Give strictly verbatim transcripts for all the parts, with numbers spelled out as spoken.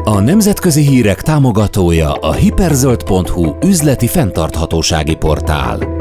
A nemzetközi hírek támogatója a hiperzöld pont hu üzleti fenntarthatósági portál.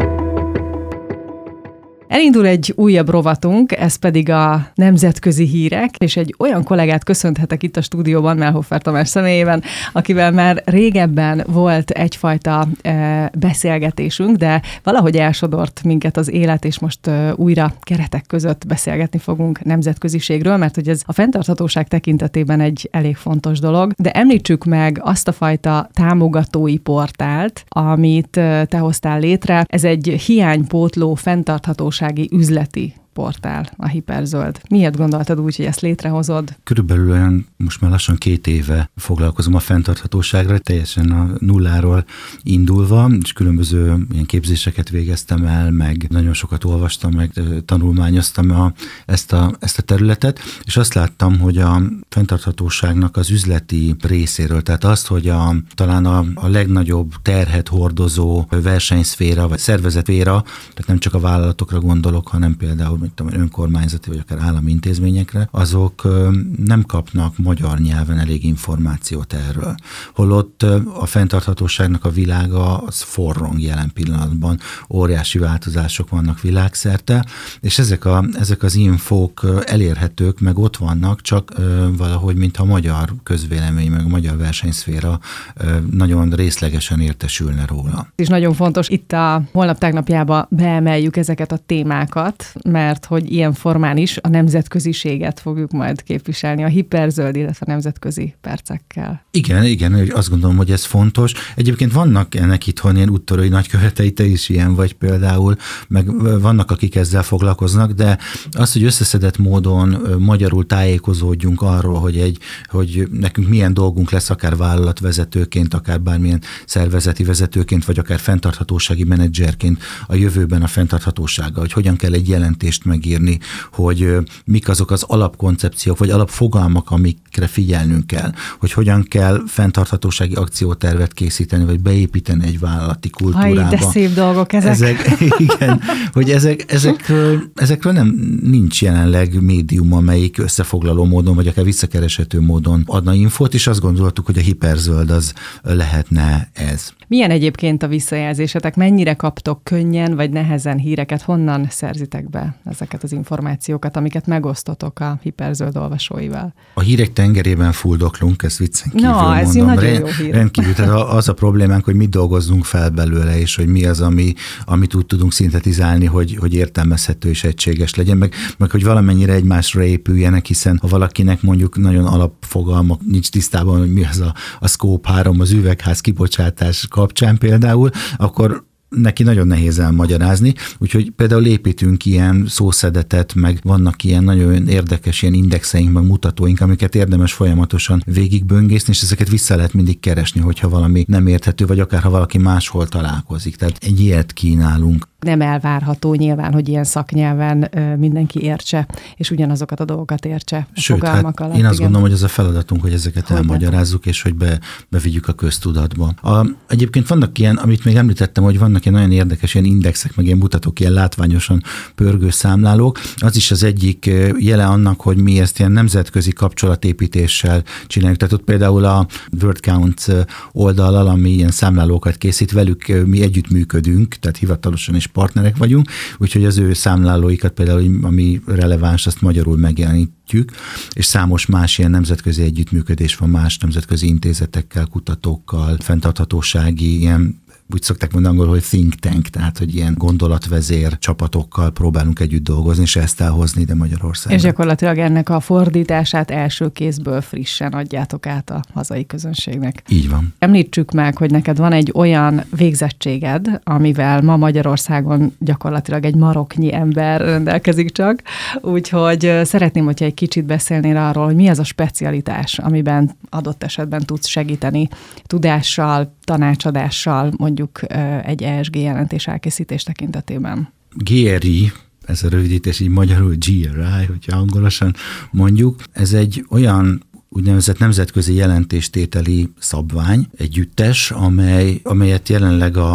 Elindul egy újabb rovatunk, ez pedig a nemzetközi hírek, és egy olyan kollégát köszönhetek itt a stúdióban, Mellhofer Tamás személyében, akivel már régebben volt egyfajta e, beszélgetésünk, de valahogy elsodort minket az élet, és most e, újra keretek között beszélgetni fogunk nemzetköziségről, mert hogy ez a fenntarthatóság tekintetében egy elég fontos dolog, de említsük meg azt a fajta támogatói portált, amit te hoztál létre. Ez egy hiánypótló fenntarthatóság üzleti portál, a Hiperzöld. Miért gondoltad úgy, hogy ezt létrehozod? Körülbelül olyan most már lassan két éve foglalkozom a fenntarthatóságra, teljesen a nulláról indulva, és különböző ilyen képzéseket végeztem el, meg nagyon sokat olvastam, meg tanulmányoztam a, ezt, a, ezt a területet, és azt láttam, hogy a fenntarthatóságnak az üzleti részéről, tehát azt, hogy a, talán a, a legnagyobb terhet hordozó versenyszféra, vagy szervezetszféra, tehát nem csak a vállalatokra gondolok, hanem például mint tudom, önkormányzati vagy akár állami intézményekre, azok nem kapnak magyar nyelven elég információt erről. Holott a fenntarthatóságnak a világa az forrong jelen pillanatban, óriási változások vannak világszerte, és ezek, a, ezek az infók elérhetők, meg ott vannak, csak valahogy, mintha a magyar közvélemény, meg a magyar versenyszféra nagyon részlegesen értesülne róla. És nagyon fontos, itt a holnap tegnapjába beemeljük ezeket a témákat, mert hogy ilyen formán is a nemzetköziséget fogjuk majd képviselni, a hiperzöld, illetve a nemzetközi percekkel. Igen, igen, azt gondolom, hogy ez fontos. Egyébként vannak ennek itthon ilyen úttörői nagykövetei, te is ilyen vagy például, meg vannak, akik ezzel foglalkoznak, de az, hogy összeszedett módon magyarul tájékozódjunk arról, hogy, egy, hogy nekünk milyen dolgunk lesz akár vállalatvezetőként, akár bármilyen szervezeti vezetőként, vagy akár fenntarthatósági menedzserként a jövőben a fenntarthatósággal, hogy hogyan kell egy jelentést megírni, hogy mik azok az alapkoncepciók, vagy alapfogalmak, amikre figyelnünk kell, hogy hogyan kell fenntarthatósági akciótervet készíteni, vagy beépíteni egy vállalati kultúrába. Haj, de szép dolgok ezek. ezek igen, hogy ezek, ezekről, ezekről nem nincs jelenleg médium, amelyik összefoglaló módon, vagy akár visszakereshető módon adna infót, és azt gondoltuk, hogy a hiperzöld az lehetne ez. Milyen egyébként a visszajelzésetek? Mennyire kaptok könnyen vagy nehezen híreket? Honnan szerzitek be ezeket az információkat, amiket megosztotok a hiperzöld olvasóival? A hírek tengerében fuldoklunk, ezt viccen kívül no, mondom. ez nagyon jó hír. Rendkívül, tehát az a problémánk, hogy mit dolgozzunk fel belőle, és hogy mi az, ami, amit úgy tudunk szintetizálni, hogy, hogy értelmezhető és egységes legyen, meg, meg hogy valamennyire egymásra épüljenek, hiszen ha valakinek mondjuk nagyon alapfogalmak nincs tisztában, hogy mi az a, a Scope három, az üvegház kibocsátás kapcsán például, akkor neki nagyon nehéz elmagyarázni, úgyhogy például építünk ilyen szószedetet, meg vannak ilyen nagyon érdekes ilyen indexeink, meg mutatóink, amiket érdemes folyamatosan végigböngészni, és ezeket vissza lehet mindig keresni, hogyha valami nem érthető, vagy akár ha valaki máshol találkozik. Tehát egy ilyet kínálunk. Nem elvárható nyilván, hogy ilyen szaknyelven ö, mindenki értse, és ugyanazokat a dolgokat értse a Sőt, fogalmak hát alatt. én azt igen. gondolom, hogy ez a feladatunk, hogy ezeket hogy elmagyarázzuk, és hogy be, bevigyük a köztudatba. A, egyébként vannak ilyen, amit még említettem, hogy vannak ilyen nagyon érdekes ilyen indexek, meg ilyen mutatók, ilyen látványosan pörgő számlálók. Az is az egyik jele annak, hogy mi ezt ilyen nemzetközi kapcsolatépítéssel csináljuk. Tehát ott például a WordCount oldallal, ami ilyen számlálókat készít, velük mi együttműködünk, tehát hivatalosan is partnerek vagyunk, úgyhogy az ő számlálóikat például, ami releváns, azt magyarul megjelenítjük, és számos más ilyen nemzetközi együttműködés van más nemzetközi intézetekkel, kutatókkal, fenntarthatósági ilyen, úgy szokták mondani angolul, hogy think tank, tehát hogy ilyen gondolatvezér csapatokkal próbálunk együtt dolgozni, és ezt elhozni ide Magyarországra. És gyakorlatilag ennek a fordítását első kézből frissen adjátok át a hazai közönségnek. Így van. Említsük meg, hogy neked van egy olyan végzettséged, amivel ma Magyarországon gyakorlatilag egy maroknyi ember rendelkezik csak, úgyhogy szeretném, hogyha egy kicsit beszélnél arról, hogy mi az a specialitás, amiben adott esetben tudsz segíteni tudással, tanácsadással, mondjuk egy E S G jelentés elkészítés tekintetében. G R I, ez a rövidítés, így magyarul G R I, hogyha angolosan mondjuk, ez egy olyan úgynevezett nemzetközi jelentéstételi szabvány, együttes, amely, amelyet jelenleg a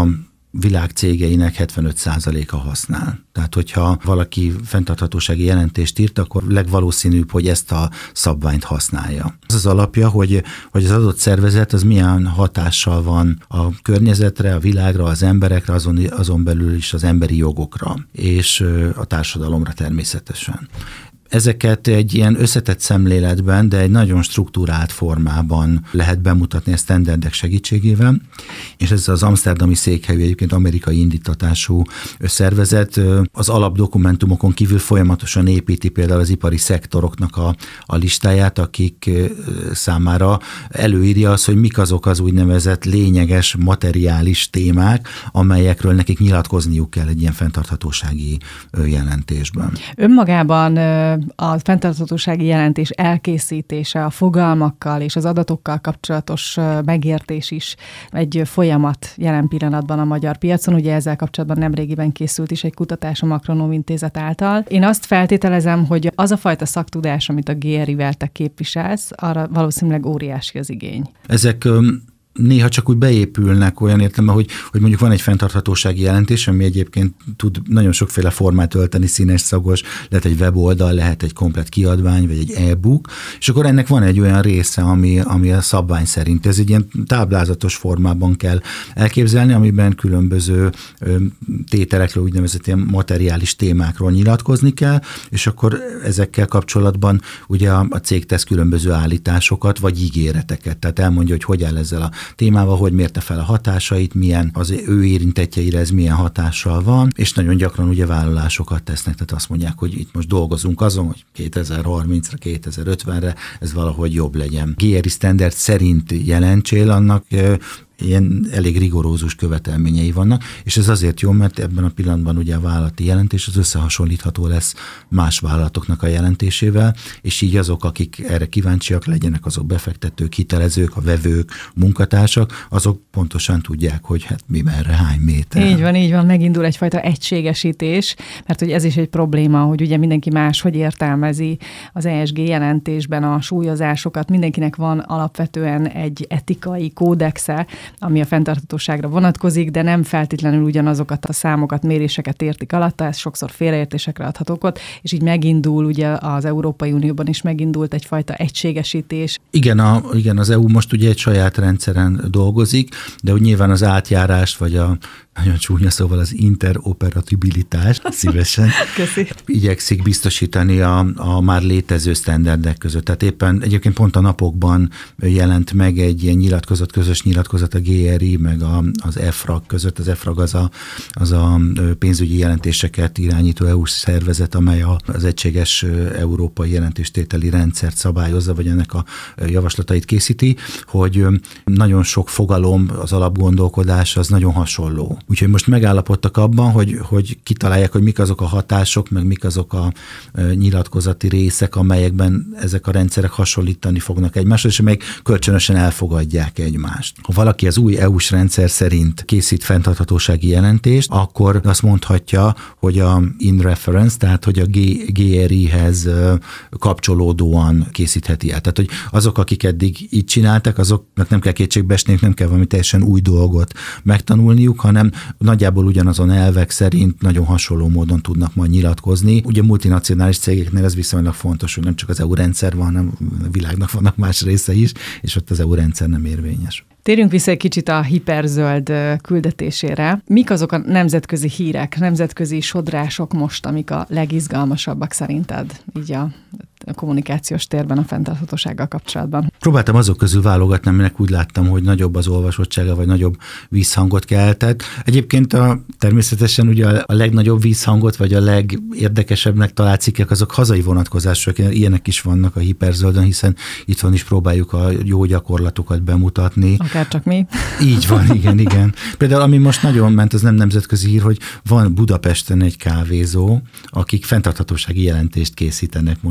világ cégeinek hetvenöt százaléka használ. Tehát, hogyha valaki fenntarthatósági jelentést írt, akkor legvalószínűbb, hogy ezt a szabványt használja. Az az alapja, hogy, hogy az adott szervezet az milyen hatással van a környezetre, a világra, az emberekre, azon, azon belül is az emberi jogokra, és a társadalomra természetesen. Ezeket egy ilyen összetett szemléletben, de egy nagyon struktúrált formában lehet bemutatni a standardek segítségével, és ez az amszterdami székhelyű, egyébként amerikai indítatású szervezet az alapdokumentumokon kívül folyamatosan építi például az ipari szektoroknak a, a listáját, akik számára előírja az, hogy mik azok az úgynevezett lényeges materiális témák, amelyekről nekik nyilatkozniuk kell egy ilyen fenntarthatósági jelentésben. Önmagában a fenntarthatósági jelentés elkészítése, a fogalmakkal és az adatokkal kapcsolatos megértés is egy folyamat jelen pillanatban a magyar piacon. Ugye ezzel kapcsolatban nemrégiben készült is egy kutatás a Makronóm Intézet által. Én azt feltételezem, hogy az a fajta szaktudás, amit a gé er i-vel te képviselsz, arra valószínűleg óriási az igény. Ezek néha csak úgy beépülnek olyan értelemben, hogy, hogy mondjuk van egy fenntarthatósági jelentés, ami egyébként tud nagyon sokféle formát ölteni, színes, szagos, lehet egy weboldal, lehet egy komplett kiadvány, vagy egy e-book, és akkor ennek van egy olyan része, ami, ami a szabvány szerint. Ez egy ilyen táblázatos formában kell elképzelni, amiben különböző tételekről, úgynevezett ilyen materiális témákról nyilatkozni kell, és akkor ezekkel kapcsolatban ugye a, a cég tesz különböző állításokat, vagy ígéreteket, tehát elmondja, hogy hogy áll ezzel a témával, hogy mérte fel a hatásait, milyen az ő érintettjeire ez milyen hatással van, és nagyon gyakran ugye vállalásokat tesznek, tehát azt mondják, hogy itt most dolgozunk azon, hogy kétezer-harmincra, kétezer-ötvenre ez valahogy jobb legyen. gé er i standard szerint jelentsél, annak ilyen elég rigorózus követelményei vannak, és ez azért jó, mert ebben a pillanatban ugye a vállalati jelentés az összehasonlítható lesz más vállalatoknak a jelentésével, és így azok, akik erre kíváncsiak legyenek, azok befektetők, hitelezők, a vevők, munkatársak, azok pontosan tudják, hogy hát mi merre, hány méter. Így van, így van, megindul egyfajta egységesítés, mert hogy ez is egy probléma, hogy ugye mindenki máshogy értelmezi az e es gé jelentésben a súlyozásokat, mindenkinek van alapvetően egy etikai kódexe, ami a fenntarthatóságra vonatkozik, de nem feltétlenül ugyanazokat a számokat, méréseket értik alatta, ez sokszor félreértésekre adhat okot, és így megindul, ugye az Európai Unióban is megindult egyfajta egységesítés. Igen, a, igen, az é u most ugye egy saját rendszeren dolgozik, de úgy nyilván az átjárást, vagy a nagyon csúnya szóval az interoperabilitást szívesen Köszi. igyekszik biztosítani a, a már létező sztenderdek között. Tehát éppen egyébként pont a napokban jelent meg egy ilyen nyilatkozat, közös nyilatkozat a gé er i, meg a, az EFRAG között. Az EFRAG az a, az a pénzügyi jelentéseket irányító é u-s szervezet, amely az egységes európai jelentéstételi rendszert szabályozza, vagy ennek a javaslatait készíti, hogy nagyon sok fogalom, az alapgondolkodás az nagyon hasonló. Úgyhogy most megállapodtak abban, hogy, hogy kitalálják, hogy mik azok a hatások, meg mik azok a e, nyilatkozati részek, amelyekben ezek a rendszerek hasonlítani fognak egymásra, és amelyek kölcsönösen elfogadják egymást. Ha valaki az új é u-s rendszer szerint készít fenntarthatósági jelentést, akkor azt mondhatja, hogy a in reference, tehát hogy a gé er i-hez kapcsolódóan készítheti el. Tehát, hogy azok, akik eddig így csináltak, azoknak nem kell kétségbe esniük, nem kell valami teljesen új dolgot megtanulniuk, hanem nagyjából ugyanazon elvek szerint nagyon hasonló módon tudnak majd nyilatkozni. Ugye multinacionális cégeknél ez viszonylag fontos, hogy nem csak az é u rendszer van, hanem a világnak vannak más része is, és ott az é u rendszer nem érvényes. Térjünk vissza egy kicsit a hiperzöld küldetésére. Mik azok a nemzetközi hírek, nemzetközi sodrások most, amik a legizgalmasabbak szerinted így a a kommunikációs térben a fenntarthatósággal kapcsolatban? Próbáltam azok közül válogatni, aminek úgy láttam, hogy nagyobb az olvasottsága, vagy nagyobb vízhangot keltett. Egyébként a, természetesen ugye a legnagyobb vízhangot, vagy a legérdekesebbnek talált cikkek, azok hazai vonatkozások, ilyenek is vannak a hiperzöldön, hiszen itthon is próbáljuk a jó gyakorlatokat bemutatni. Akár csak mi. Így van, igen, igen. Például ami most nagyon ment, az nem nemzetközi hír, hogy van Budapesten egy kávézó, akik fenntarthatósági jelentést készítenek most éppen.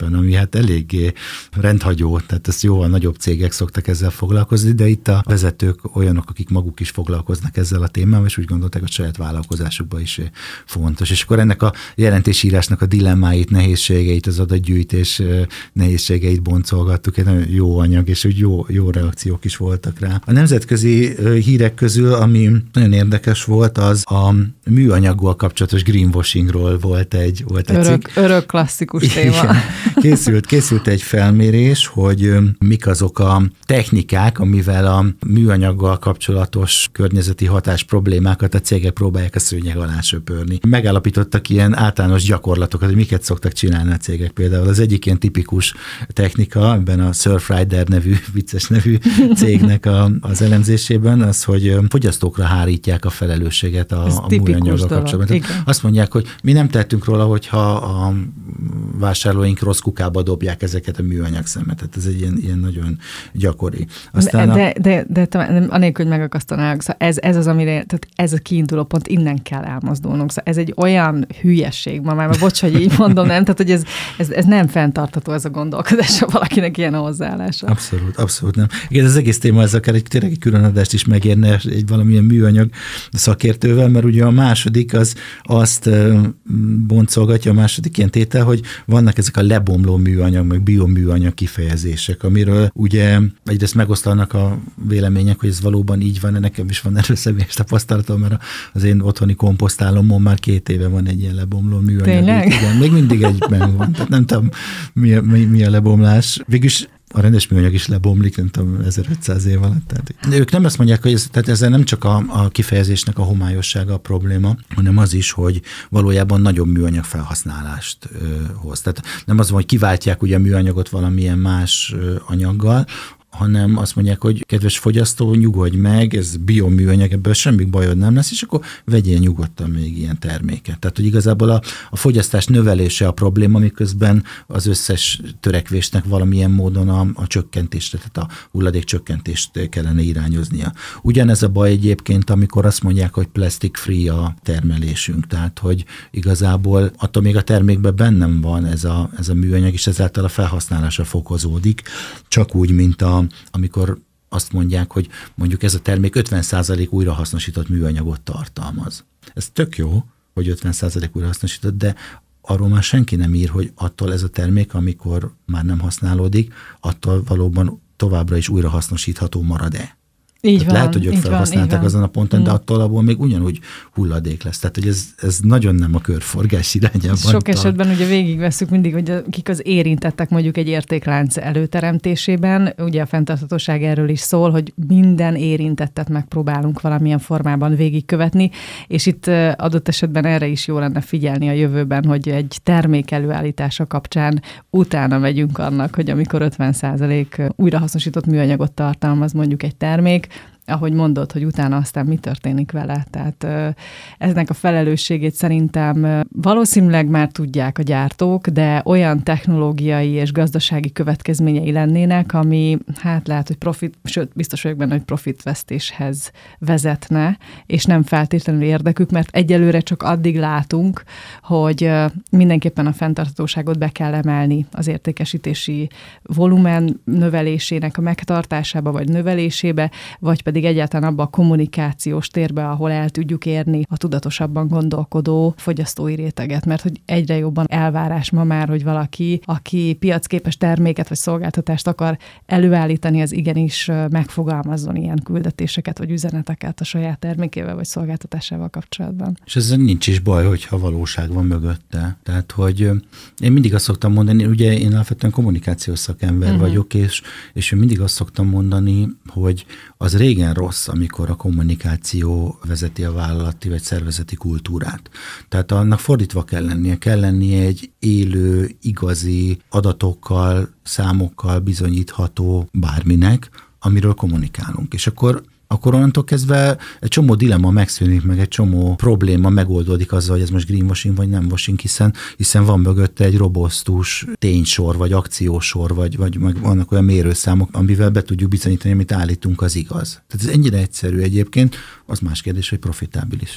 van, ami hát eléggé rendhagyó, tehát ezt jóval nagyobb cégek szoktak ezzel foglalkozni, de itt a vezetők olyanok, akik maguk is foglalkoznak ezzel a témával, és úgy gondolták, hogy saját vállalkozásukban is fontos. És akkor ennek a jelentésírásnak a dilemmáit, nehézségeit, az adatgyűjtés nehézségeit boncolgattuk, egy nagyon jó anyag, és úgy jó, jó reakciók is voltak rá. A nemzetközi hírek közül, ami nagyon érdekes volt, az a műanyaggal kapcsolatos greenwashingról volt egy, volt egy örök, cikk. Örök klasszikus téma. Készült, készült egy felmérés, hogy mik azok a technikák, amivel a műanyaggal kapcsolatos környezeti hatás problémákat a cégek próbálják a szőnyeg alá söpörni. Megállapítottak ilyen általános gyakorlatokat, hogy miket szoktak csinálni a cégek. Például az egyik ilyen tipikus technika, ebben a Surfrider nevű, vicces nevű cégnek a, az elemzésében, az, hogy fogyasztókra hárítják a felelősséget a, a műanyaggal kapcsolatban. Azt mondják, hogy mi nem tettünk róla, hogyha a vásárlóink rossz kukába dobják ezeket a műanyag szemetet. Ez egy ilyen, ilyen nagyon gyakori. Aztán de, a... de, de, de anélkül, hogy megakasztanálok, szóval ez, ez az, amire, tehát ez a kiinduló pont, innen kell elmozdulnunk. Szóval ez egy olyan hülyesség ma már, mert bocs, hogy így mondom, nem? Tehát, hogy ez, ez, ez nem fenntartható, ez a gondolkodás, ha valakinek ilyen a hozzáállása. Abszolút, abszolút nem. Igen, az egész téma, ez akár egy, tényleg egy külön adást is megérne egy valamilyen műanyag szakértővel, mert ugye a második az azt boncolgatja, a második ilyen tétel, hogy vannak ezek a lebomló műanyag, meg bioműanyag kifejezések, amiről ugye egyrészt megosztanak a vélemények, hogy ez valóban így van, nekem is van erről személyes tapasztalatom, mert az én otthoni komposztálomon már két éve van egy ilyen lebomló műanyag. Tényleg? Igen, még mindig egyben van, tehát nem tudom, mi a, mi, mi a lebomlás. Végülis a rendes műanyag is lebomlik, nem tudom, ezerötszáz év alatt. Tehát ők nem azt mondják, hogy ez, tehát ezzel nem csak a, a kifejezésnek a homályossága a probléma, hanem az is, hogy valójában nagyobb műanyag felhasználást ö, hoz. Tehát nem az van, hogy kiváltják ugye a műanyagot valamilyen más ö, anyaggal, hanem azt mondják, hogy kedves fogyasztó, nyugodj meg, ez bioműanyag, ebből semmi bajod nem lesz, és akkor vegyél nyugodtan még ilyen terméket. Tehát, hogy igazából a, a fogyasztás növelése a probléma, miközben az összes törekvésnek valamilyen módon a, a csökkentésre, tehát a hulladék csökkentést kellene irányoznia. Ugyanez a baj egyébként, amikor azt mondják, hogy plastic free a termelésünk, tehát, hogy igazából attól még a termékben bennem van ez a, ez a műanyag, és ezáltal a felhasználása fokozódik, csak úgy, mint a amikor azt mondják, hogy mondjuk ez a termék ötven százalék újrahasznosított műanyagot tartalmaz. Ez tök jó, hogy ötven százalék újrahasznosított, de arról már senki nem ír, hogy attól ez a termék, amikor már nem használódik, attól valóban továbbra is újrahasznosítható marad-e. Így van, lehet, hogy ők felhasználták azon a ponton, de attól abból még ugyanúgy hulladék lesz. Tehát, hogy ez, ez nagyon nem a körforgás irányában. Sok esetben ugye végigvesszük mindig, hogy akik az érintettek mondjuk egy értéklánc előteremtésében, ugye a fenntarthatóság erről is szól, hogy minden érintettet megpróbálunk valamilyen formában végigkövetni, és itt adott esetben erre is jó lenne figyelni a jövőben, hogy egy termék előállítása kapcsán utána megyünk annak, hogy amikor ötven százalék újrahasznosított műanyagot tartalmaz mondjuk egy termék, ahogy mondod, hogy utána aztán mi történik vele. Tehát eznek a felelősségét szerintem valószínűleg már tudják a gyártók, de olyan technológiai és gazdasági következményei lennének, ami hát lehet, hogy profit, sőt, biztos vagyok benne, hogy profitvesztéshez vezetne, és nem feltétlenül érdekük, mert egyelőre csak addig látunk, hogy mindenképpen a fenntarthatóságot be kell emelni az értékesítési volumen növelésének a megtartásába, vagy növelésébe, vagy pedig egyáltalán abba a kommunikációs térbe, ahol el tudjuk érni a tudatosabban gondolkodó fogyasztói réteget, mert hogy egyre jobban elvárás ma már, hogy valaki, aki piacképes terméket vagy szolgáltatást akar előállítani, az igenis megfogalmazzon ilyen küldetéseket vagy üzeneteket a saját termékével vagy szolgáltatásával kapcsolatban. És ezzel nincs is baj, hogyha valóság van mögötte. Tehát, hogy én mindig azt szoktam mondani, ugye én alapvetően kommunikációs szakember uh-huh. vagyok, és, és én mindig azt szoktam mondani, hogy az régen rossz, amikor a kommunikáció vezeti a vállalati vagy szervezeti kultúrát. Tehát annak fordítva kell lennie, kell lennie egy élő, igazi adatokkal, számokkal bizonyítható bárminek, amiről kommunikálunk. És akkor akkor onnantól kezdve egy csomó dilemma megszűnik, meg egy csomó probléma megoldódik azzal, hogy ez most greenwashing vagy nem washing, hiszen, hiszen van mögötte egy robosztus ténysor, vagy akciósor, vagy, vagy vannak olyan mérőszámok, amivel be tudjuk bizonyítani, amit állítunk, az igaz. Tehát ez ennyire egyszerű egyébként, az más kérdés, hogy profitábilis.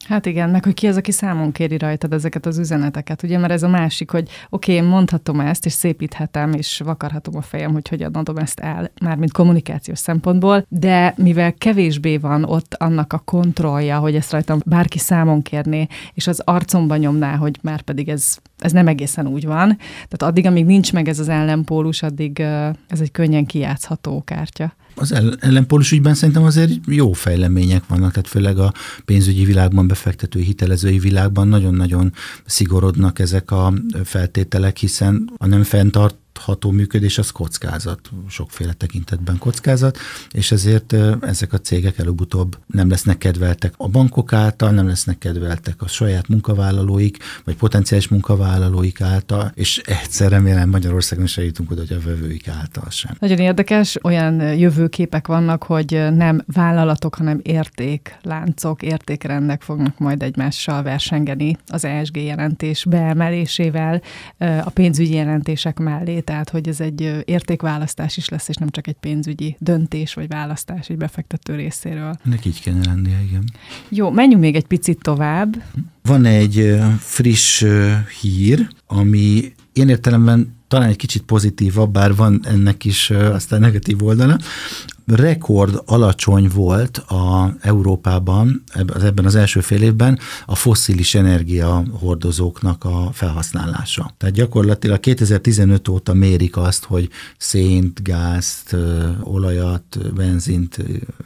Hát igen, meg hogy ki az, aki számon kéri rajtad ezeket az üzeneteket, ugye, mert ez a másik, hogy oké, okay, én mondhatom ezt, és szépíthetem, és vakarhatom a fejem, hogy hogyan adom ezt el, mármint kommunikációs szempontból, de mivel kevésbé van ott annak a kontrollja, hogy ezt rajtam bárki számon kérné, és az arcomba nyomná, hogy már pedig ez, ez nem egészen úgy van. Tehát addig, amíg nincs meg ez az ellenpólus, addig ez egy könnyen kijátszható kártya. Az ellenpólus ügyben szerintem azért jó fejlemények vannak, tehát főleg a pénzügyi világban, befektetői, hitelezői világban nagyon-nagyon szigorodnak ezek a feltételek, hiszen a nem fenntart ható működés az kockázat, sokféle tekintetben kockázat, és ezért ezek a cégek előbb-utóbb nem lesznek kedveltek a bankok által, nem lesznek kedveltek a saját munkavállalóik, vagy potenciális munkavállalóik által, és egyszer remélem Magyarországon is eljutunk oda, hogy a vevőik által sem. Nagyon érdekes, olyan jövőképek vannak, hogy nem vállalatok, hanem értékláncok, értékrendek fognak majd egymással versengeni az E S G jelentés beemelésével a pénzügyi jelentések mellé. Tehát, hogy ez egy értékválasztás is lesz, és nem csak egy pénzügyi döntés vagy választás egy befektető részéről. Ennek így kellene lennie, igen. Jó, menjünk még egy picit tovább. Van egy friss hír, ami ilyen értelemben talán egy kicsit pozitívabb, bár van ennek is aztán negatív oldala. Rekord alacsony volt a Európában ebben az első fél évben a fosszilis energiahordozóknak a felhasználása. Tehát gyakorlatilag kétezer-tizenöt óta mérik azt, hogy szént, gázt, olajat, benzint,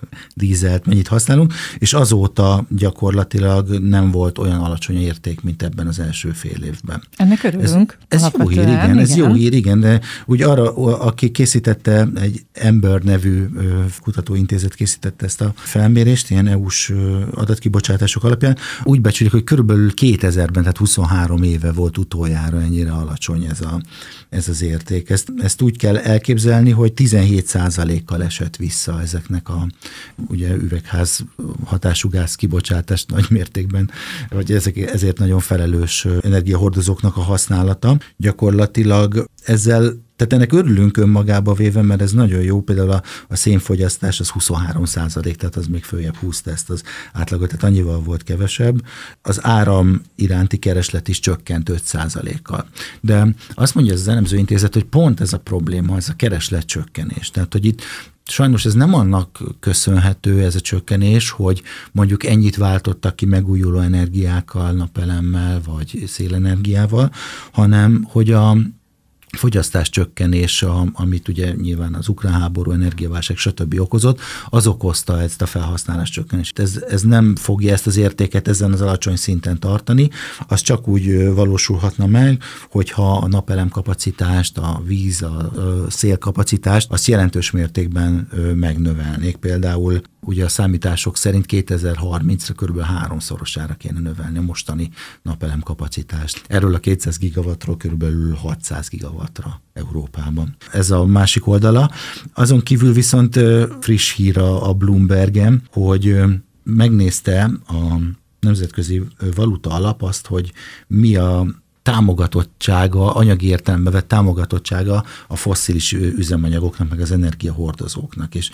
dízelt mennyit használunk, és azóta gyakorlatilag nem volt olyan alacsony érték, mint ebben az első fél évben. Ennek örülünk. Ez, ez jó hír, igen, igen, ez jó hír, igen, de úgy arra, aki készítette, egy Ember nevű kutatóintézet készítette ezt a felmérést, ilyen é u-s adatkibocsátások alapján, úgy becsülik, hogy körülbelül kétezerben, tehát huszonhárom éve volt utoljára ennyire alacsony ez, a, ez az érték. Ezt, ezt úgy kell elképzelni, hogy tizenhét százalékkal esett vissza ezeknek a ugye üvegház hatású gáz kibocsátást nagy mértékben, vagy ezek, ezért nagyon felelős energiahordozóknak a használata. Gyakorlatilag ezzel Tehát ennek örülünk önmagába véve, mert ez nagyon jó, például a, a szénfogyasztás az huszonhárom százalék, tehát az még följebb húzta ezt az átlagot, tehát annyival volt kevesebb. Az áram iránti kereslet is csökkent öt százalékkal. De azt mondja ez az elemzőintézet, hogy pont ez a probléma, ez a kereslet csökkenés. Tehát, hogy itt sajnos ez nem annak köszönhető, ez a csökkenés, hogy mondjuk ennyit váltottak ki megújuló energiákkal, napelemmel vagy szélenergiával, hanem hogy a fogyasztás csökkenés, amit ugye nyilván az ukrán háború, energiaválság, stb. Okozott, az okozta ezt a felhasználás csökkenést. Ez, ez nem fogja ezt az értéket ezen az alacsony szinten tartani, az csak úgy valósulhatna meg, hogyha a napelem kapacitást, a víz, a szélkapacitást, azt jelentős mértékben megnövelnék. Például ugye a számítások szerint kétezer-harmincra kb. háromszorosára kéne növelni a mostani napelem kapacitást. Erről a kétszáz gigawattról kb. hatszáz gigawattra Európában. Ez a másik oldala. Azon kívül viszont friss hír a Bloombergen, hogy megnézte a Nemzetközi Valuta Alap azt, hogy mi a támogatottsága, anyagi értelembe vett támogatottsága a fosszilis üzemanyagoknak, meg az energiahordozóknak. És,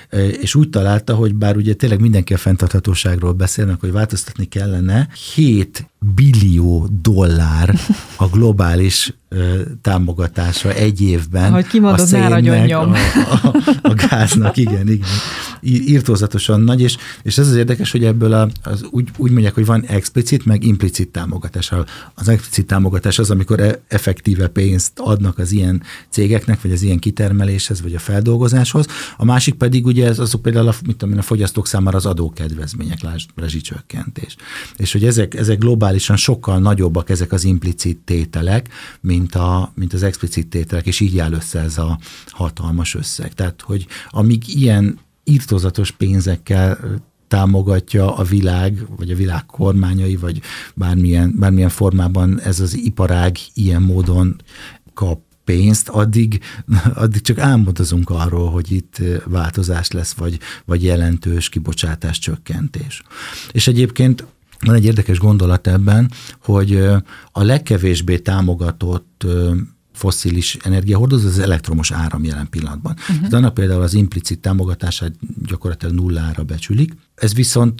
és úgy találta, hogy bár ugye tényleg mindenki a fenntarthatóságról beszélnek, hogy változtatni kellene, hét billió dollár a globális támogatása egy évben. Ahogy kimondod, a szénnek, a, a, a gáznak, igen, igen. Írtózatosan nagy, és, és ez az érdekes, hogy ebből a, az úgy, úgy mondják, hogy van explicit, meg implicit támogatás. Az explicit támogatás az, amikor effektíve pénzt adnak az ilyen cégeknek, vagy az ilyen kitermeléshez, vagy a feldolgozáshoz. A másik pedig ugye ez azok például a, mit tudom én, a fogyasztók számára az adókedvezmények, rezsicsökkentés. És hogy ezek, ezek globálisan sokkal nagyobbak ezek az implicit tételek, mint, a, mint az explicit tételek, és így áll össze ez a hatalmas összeg. Tehát, hogy amíg ilyen írtózatos pénzekkel támogatja a világ, vagy a világ kormányai, vagy bármilyen, bármilyen formában ez az iparág ilyen módon kap pénzt, addig, addig csak álmodozunk arról, hogy itt változás lesz, vagy, vagy jelentős kibocsátás csökkentés. És egyébként van egy érdekes gondolat ebben, hogy a legkevésbé támogatott fosszilis energiahordozó az elektromos áram jelen pillanatban. Uh-huh. Tehát annak például az implicit támogatását gyakorlatilag nullára becsülik. Ez viszont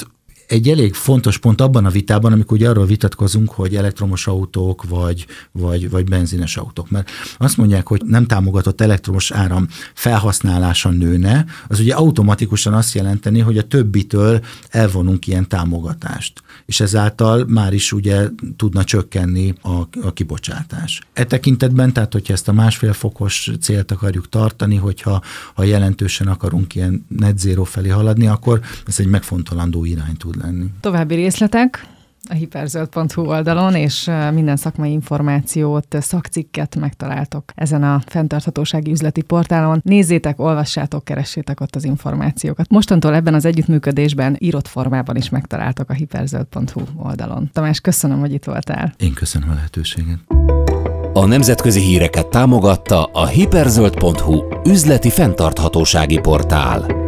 egy elég fontos pont abban a vitában, amikor ugye arról vitatkozunk, hogy elektromos autók vagy, vagy, vagy benzines autók. Mert azt mondják, hogy nem támogatott elektromos áram felhasználása nőne, az ugye automatikusan azt jelenteni, hogy a többitől elvonunk ilyen támogatást. És ezáltal már is ugye tudna csökkenni a, a kibocsátás. E tekintetben, tehát hogyha ezt a másfél fokos célt akarjuk tartani, hogyha ha jelentősen akarunk ilyen net zero felé haladni, akkor ez egy megfontolandó irány tud lenni. További részletek a hiperzöld pont hu oldalon, és minden szakmai információt, szakcikket megtaláltok ezen a fenntarthatósági üzleti portálon. Nézzétek, olvassátok, keressétek ott az információkat. Mostantól ebben az együttműködésben írott formában is megtaláltok a hiperzöld pont hu oldalon. Tamás, köszönöm, hogy itt voltál. Én köszönöm a lehetőséget. A nemzetközi híreket támogatta a hiperzöld pont hu üzleti fenntarthatósági portál.